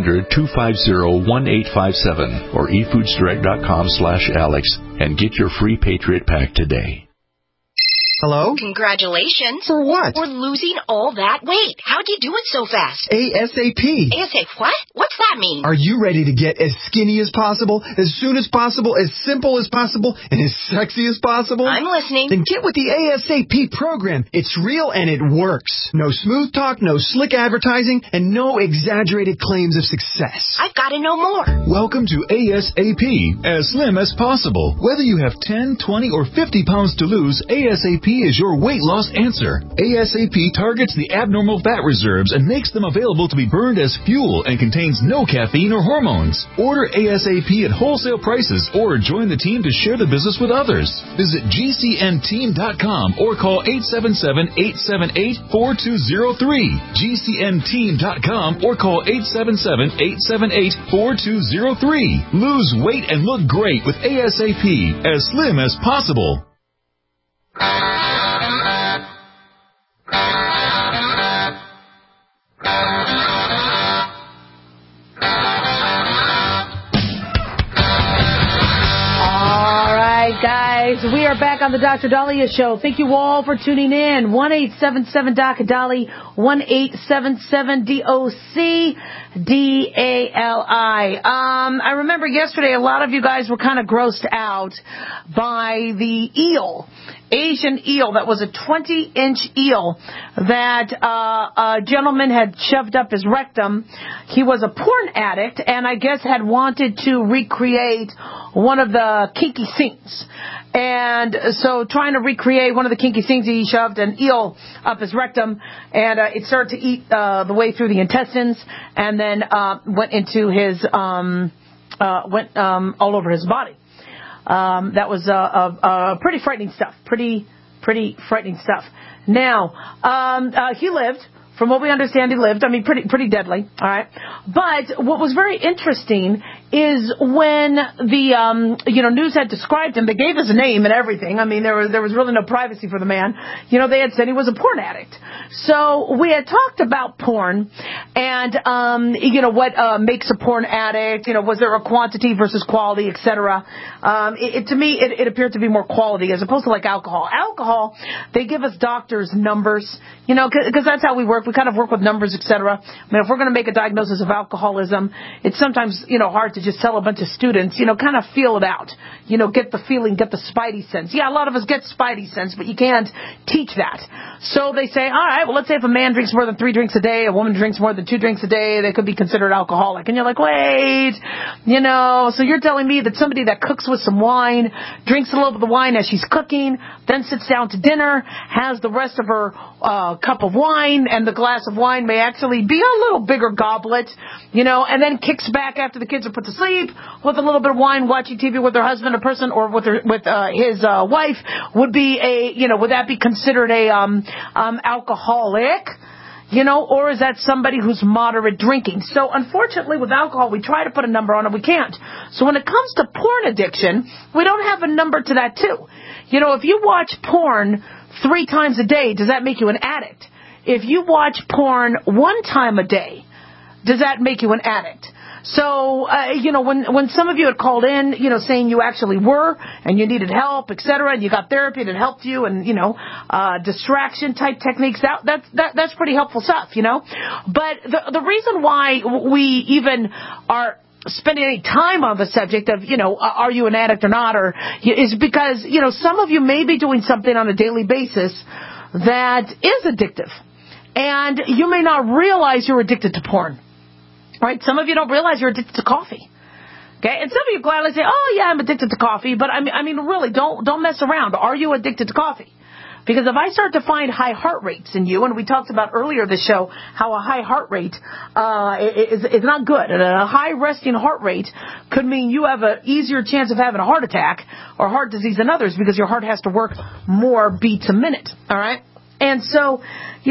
Speaker 15: 800-250-1857 or efoodsdirect.com/Alex and get your free Patriot Pack today.
Speaker 16: Hello?
Speaker 17: Congratulations.
Speaker 16: For what?
Speaker 17: For losing all that weight. How'd you do it so fast?
Speaker 16: ASAP.
Speaker 17: ASAP what? What's that mean?
Speaker 16: Are you ready to get as skinny as possible, as soon as possible, as simple as possible, and as sexy as possible?
Speaker 17: I'm listening.
Speaker 16: Then get with the ASAP program. It's real and it works. No smooth talk, no slick advertising, and no exaggerated claims of success.
Speaker 17: I've got to know more.
Speaker 18: Welcome to ASAP, as slim as possible. Whether you have 10, 20, or 50 pounds to lose, ASAP is your weight loss answer. ASAP targets the abnormal fat reserves and makes them available to be burned as fuel and contains no caffeine or hormones. Order ASAP at wholesale prices or join the team to share the business with others. Visit GCNteam.com or call 877-878-4203. GCNteam.com or call 877-878-4203. Lose weight and look great with ASAP, as slim as possible.
Speaker 3: Guys, we are back on the Dr. Dahlia Show. Thank you all for tuning in. 1-877-DOC-DALI, 1-877-DOC-DALI. I remember yesterday a lot of you guys were kind of grossed out by the eel. Asian eel that was a 20-inch eel that a gentleman had shoved up his rectum. He was a porn addict and I guess had wanted to recreate one of the kinky scenes. And so trying to recreate one of the kinky scenes, he shoved an eel up his rectum and it started to eat the way through the intestines and then went into his all over his body. That was pretty frightening stuff. Pretty frightening stuff. Now, he lived. From what we understand, he lived. I mean, pretty deadly. All right. But what was very interesting is when the news had described him, they gave his name and everything. I mean, there was really no privacy for the man. They had said he was a porn addict. So we had talked about porn and what makes a porn addict. Was there a quantity versus quality, etc. To me, it appeared to be more quality as opposed to like alcohol. Alcohol, they give us doctors numbers, because that's how we work. We kind of work with numbers, etc. I mean, if we're going to make a diagnosis of alcoholism, it's sometimes, hard to just tell a bunch of students, kind of feel it out. Get the feeling, get the spidey sense. Yeah, a lot of us get spidey sense, but you can't teach that. So they say, all right, well, let's say if a man drinks more than 3 drinks a day, a woman drinks more than 2 drinks a day, they could be considered alcoholic. And you're like, wait, so you're telling me that somebody that cooks with some wine, drinks a little bit of the wine as she's cooking, then sits down to dinner, has the rest of her cup of wine, and the glass of wine may actually be a little bigger goblet, and then kicks back after the kids are put to sleep with a little bit of wine, watching TV with her husband, a person, or with his wife, would that be considered a alcoholic? Or is that somebody who's moderate drinking? So unfortunately with alcohol, we try to put a number on it, we can't. So when it comes to porn addiction, we don't have a number to that too. If you watch porn 3 times a day, does that make you an addict? If you watch porn 1 time a day, does that make you an addict? So, when some of you had called in, saying you actually were and you needed help, etc., and you got therapy and it helped you and, distraction type techniques, that's pretty helpful stuff, But the reason why we even are spending any time on the subject of, are you an addict or not, is because, some of you may be doing something on a daily basis that is addictive. And you may not realize you're addicted to porn. Right? Some of you don't realize you're addicted to coffee. Okay? And some of you gladly say, oh yeah, I'm addicted to coffee. But I mean, really, don't mess around. Are you addicted to coffee? Because if I start to find high heart rates in you, and we talked about earlier this show how a high heart rate is not good. And a high resting heart rate could mean you have an easier chance of having a heart attack or heart disease than others because your heart has to work more beats a minute. All right? And so,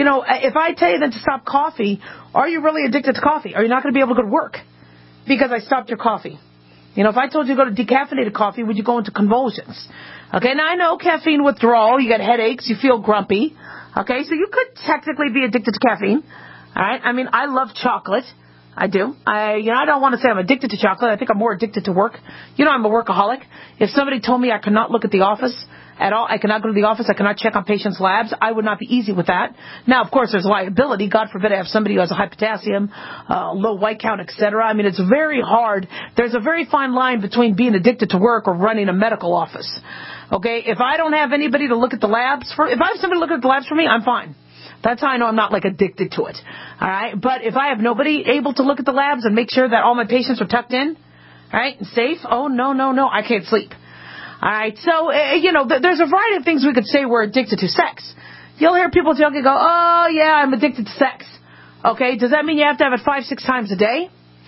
Speaker 3: if I tell you then to stop coffee, are you really addicted to coffee? Are you not going to be able to go to work because I stopped your coffee? If I told you to go to decaffeinated coffee, would you go into convulsions? Okay, now I know caffeine withdrawal, you get headaches, you feel grumpy. Okay, so you could technically be addicted to caffeine. All right, I mean, I love chocolate. I do. I don't want to say I'm addicted to chocolate. I think I'm more addicted to work. I'm a workaholic. If somebody told me I could not look at the office at all, I cannot go to the office, I cannot check on patients' labs, I would not be easy with that. Now, of course, there's liability. God forbid I have somebody who has a high potassium, low white count, etc. I mean, it's very hard. There's a very fine line between being addicted to work or running a medical office. Okay? If I don't have anybody to look at the labs if I have somebody looking at the labs for me, I'm fine. That's how I know I'm not addicted to it. All right. But if I have nobody able to look at the labs and make sure that all my patients are tucked in, all right, and safe, oh, no, I can't sleep. All right. So, there's a variety of things we could say we're addicted to. Sex. You'll hear people joking, go, oh, yeah, I'm addicted to sex. Okay. Does that mean you have to have it 5-6 times a day?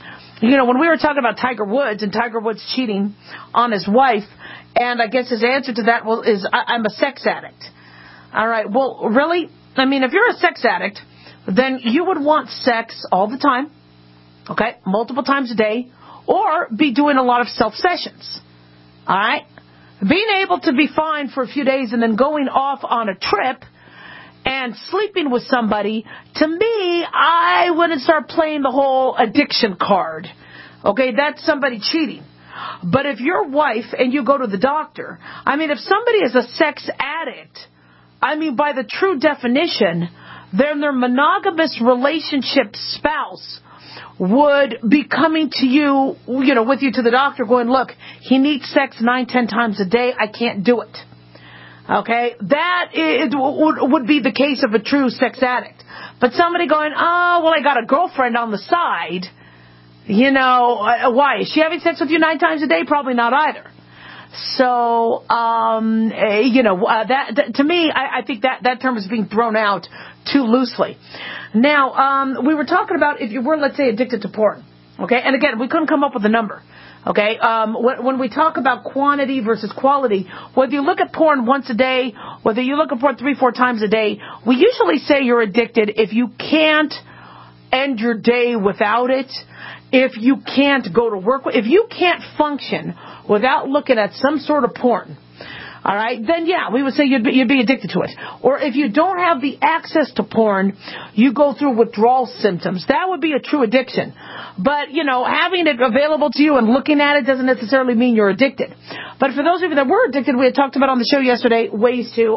Speaker 3: When we were talking about Tiger Woods and Tiger Woods cheating on his wife, and I guess his answer to that is, I'm a sex addict. All right. Well, really? I mean, if you're a sex addict, then you would want sex all the time, okay, multiple times a day, or be doing a lot of self-sessions, all right? Being able to be fine for a few days and then going off on a trip and sleeping with somebody, to me, I wouldn't start playing the whole addiction card, okay? That's somebody cheating. But if your wife and you go to the doctor, I mean, if somebody is a sex addict, I mean, by the true definition, then their monogamous relationship spouse would be coming to you, with you to the doctor going, look, he needs sex 9-10 times a day. I can't do it. Okay? That would be the case of a true sex addict. But somebody going, oh, well, I got a girlfriend on the side. Why? Is she having sex with you 9 times a day? Probably not either. So, that to me, I think that term is being thrown out too loosely. Now, we were talking about if you were, let's say, addicted to porn, okay? And again, we couldn't come up with a number. Okay, when we talk about quantity versus quality, whether you look at porn once a day, whether you look at porn 3-4 times a day, we usually say you're addicted if you can't end your day without it, if you can't go to work, if you can't function without looking at some sort of porn. All right, then yeah, we would say you'd be addicted to it. Or if you don't have the access to porn, you go through withdrawal symptoms. That would be a true addiction. But, having it available to you and looking at it doesn't necessarily mean you're addicted. But for those of you that were addicted, we had talked about on the show yesterday ways to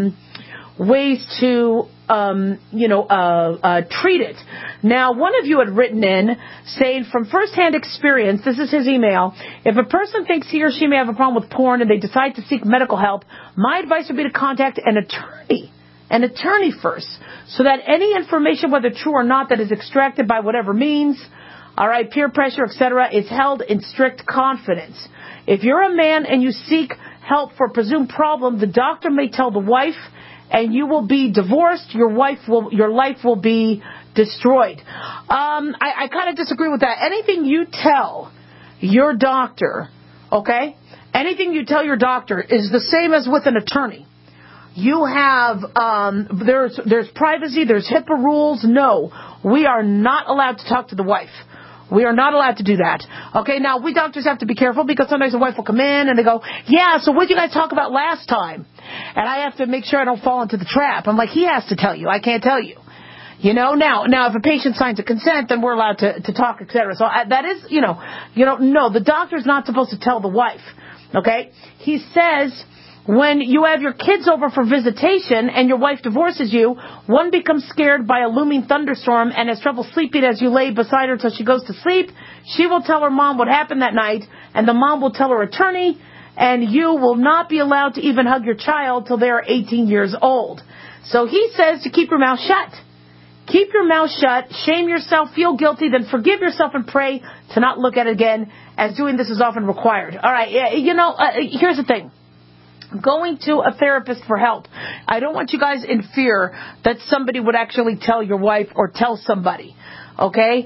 Speaker 3: treat it. Now, one of you had written in saying from firsthand experience, this is his email, if a person thinks he or she may have a problem with porn and they decide to seek medical help, my advice would be to contact an attorney first, so that any information, whether true or not, that is extracted by whatever means, all right, peer pressure, etc., is held in strict confidence. If you're a man and you seek help for a presumed problem, the doctor may tell the wife, and you will be divorced. Your life will be destroyed. I kind of disagree with that. Anything you tell your doctor, okay? Anything you tell your doctor is the same as with an attorney. You have there's privacy, there's HIPAA rules. No, we are not allowed to talk to the wife. We are not allowed to do that. Okay, now we doctors have to be careful because sometimes the wife will come in and they go, yeah, so what did you guys talk about last time? And I have to make sure I don't fall into the trap. I'm like, he has to tell you. I can't tell you. Now if a patient signs a consent, then we're allowed to talk, etc. So that is, no, the doctor's not supposed to tell the wife. Okay? He says, when you have your kids over for visitation and your wife divorces you, one becomes scared by a looming thunderstorm and has trouble sleeping as you lay beside her till she goes to sleep. She will tell her mom what happened that night, and the mom will tell her attorney, and you will not be allowed to even hug your child till they are 18 years old. So he says to keep your mouth shut. Keep your mouth shut, shame yourself, feel guilty, then forgive yourself and pray to not look at it again, as doing this is often required. All right, here's the thing. Going to a therapist for help. I don't want you guys in fear that somebody would actually tell your wife or tell somebody. Okay?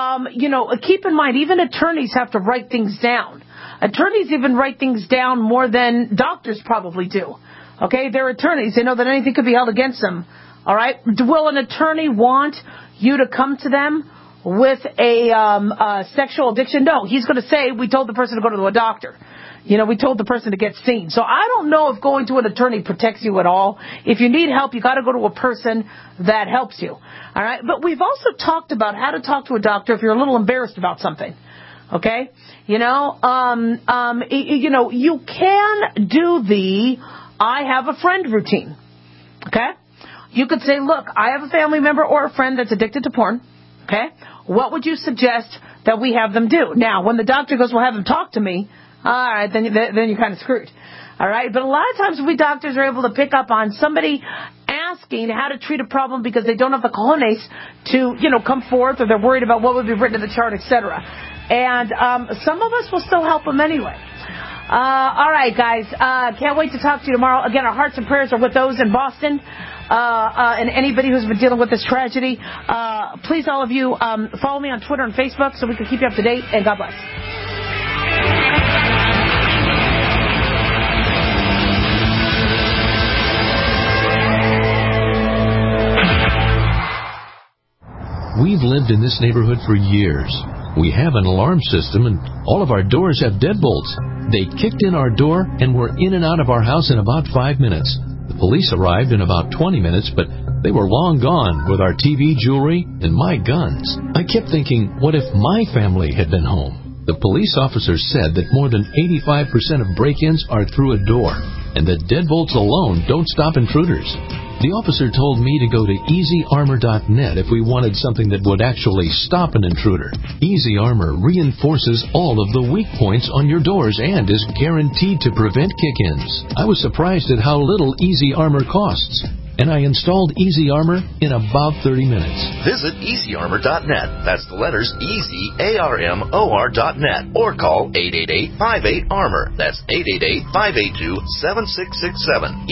Speaker 3: Keep in mind, even attorneys have to write things down. Attorneys even write things down more than doctors probably do. Okay? They're attorneys. They know that anything could be held against them. All right? Will an attorney want you to come to them with a sexual addiction? No. He's going to say, we told the person to go to a doctor. We told the person to get seen. So I don't know if going to an attorney protects you at all. If you need help, you got to go to a person that helps you. All right? But we've also talked about how to talk to a doctor if you're a little embarrassed about something. Okay? You can do the I have a friend routine. Okay? You could say, look, I have a family member or a friend that's addicted to porn. Okay? What would you suggest that we have them do? Now, when the doctor goes, well, have them talk to me, all right, then you're kind of screwed. All right? But a lot of times we doctors are able to pick up on somebody asking how to treat a problem because they don't have the cojones to, come forth, or they're worried about what would be written in the chart, etc. And some of us will still help them anyway. All right, guys. Can't wait to talk to you tomorrow. Again, our hearts and prayers are with those in Boston and anybody who's been dealing with this tragedy. Please, all of you, follow me on Twitter and Facebook so we can keep you up to date, and God bless.
Speaker 4: We've lived in this neighborhood for years. We have an alarm system, and all of our doors have deadbolts. They kicked in our door and were in and out of our house in about 5 minutes. The police arrived in about 20 minutes, but they were long gone with our TV, jewelry, and my guns. I kept thinking, what if my family had been home? The police officer said that more than 85% of break-ins are through a door, and that deadbolts alone don't stop intruders. The officer told me to go to EasyArmor.net if we wanted something that would actually stop an intruder. Easy Armor reinforces all of the weak points on your doors and is guaranteed to prevent kick-ins. I was surprised at how little Easy Armor costs, and I installed Easy Armor in about 30 minutes.
Speaker 19: Visit EasyArmor.net. That's the letters EasyArmor.net. Or call 888-58-ARMOR. That's 888-582-7667.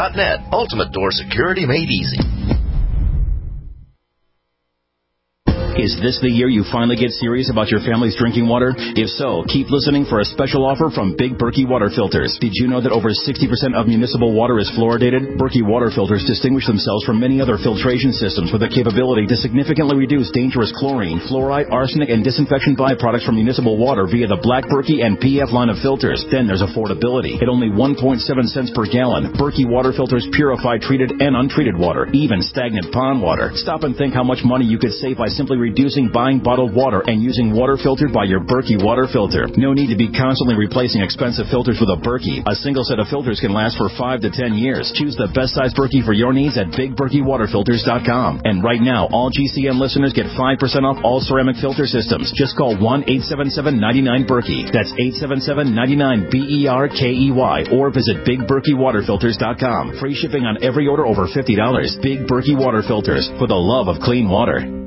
Speaker 19: EasyArmor.net. Ultimate door security made easy.
Speaker 20: Is this the year you finally get serious about your family's drinking water? If so, keep listening for a special offer from Big Berkey Water Filters. Did you know that over 60% of municipal water is fluoridated? Berkey Water Filters distinguish themselves from many other filtration systems with the capability to significantly reduce dangerous chlorine, fluoride, arsenic, and disinfection byproducts from municipal water via the Black Berkey and PF line of filters. Then there's affordability. At only 1.7 cents per gallon, Berkey Water Filters purify treated and untreated water, even stagnant pond water. Stop and think how much money you could save by simply reducing buying bottled water and using water filtered by your Berkey water filter. No need to be constantly replacing expensive filters with a Berkey. A single set of filters can last for 5 to 10 years. Choose the best size Berkey for your needs at BigBerkeyWaterFilters.com. And right now, all GCN listeners get 5% off all ceramic filter systems. Just call 1-877-99-BERKEY. That's 877-99-BERKEY. Or visit BigBerkeyWaterFilters.com. Free shipping on every order over $50. Big Berkey Water Filters, for the love of clean water.